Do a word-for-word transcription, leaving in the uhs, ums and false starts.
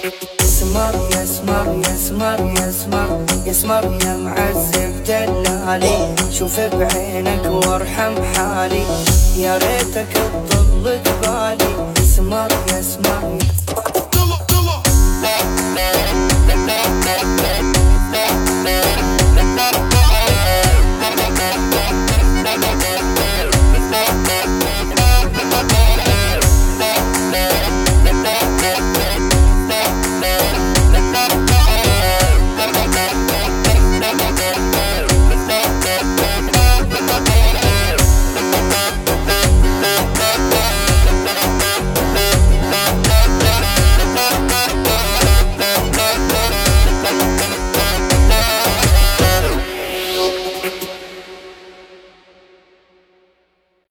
اسمر يا اسمر يا اسمر يا اسمر يا اسمر يا معذب دلالي، شوف بعينك وارحم حالي، يا ريتك تضل بالي. اسمر يا